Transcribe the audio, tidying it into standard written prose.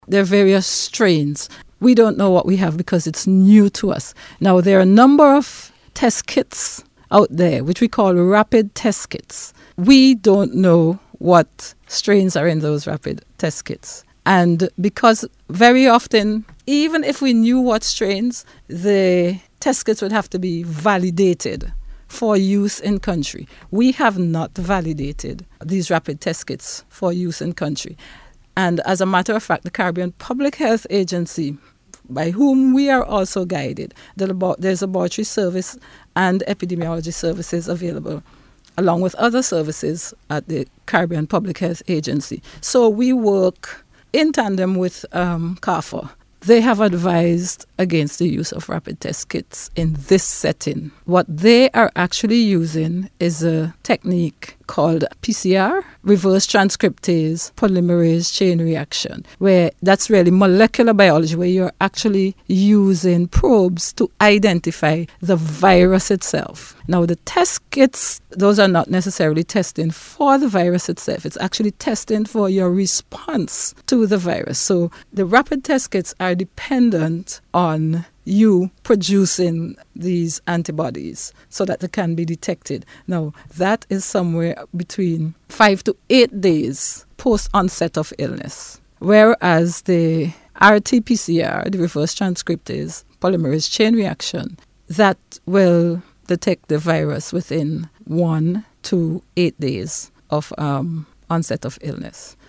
There are various strains. We don't know what we have because it's new to us. Now, there are a number of test kits out there, which we call rapid test kits. We don't know what strains are in those rapid test kits. And because very often, even if we knew what strains, the test kits would have to be validated for use in country. We have not validated these rapid test kits for use in country. And as a matter of fact, the Caribbean Public Health Agency, by whom we are also guided, there's a laboratory service and epidemiology services available, along with other services at the Caribbean Public Health Agency. So we work in tandem with CARPHA. They have advised against the use of rapid test kits in this setting. What they are actually using is a technique called PCR, reverse transcriptase polymerase chain reaction, where that's really molecular biology, where you're actually using probes to identify the virus itself. Now, the test kits, those are not necessarily testing for the virus itself. It's actually testing for your response to the virus. So the rapid test kits are dependent on you producing these antibodies so that they can be detected. Now, that is somewhere between 5 to 8 days post-onset of illness. Whereas the RT-PCR, the reverse transcriptase polymerase chain reaction, that will detect the virus within 1 to 8 days of onset of illness.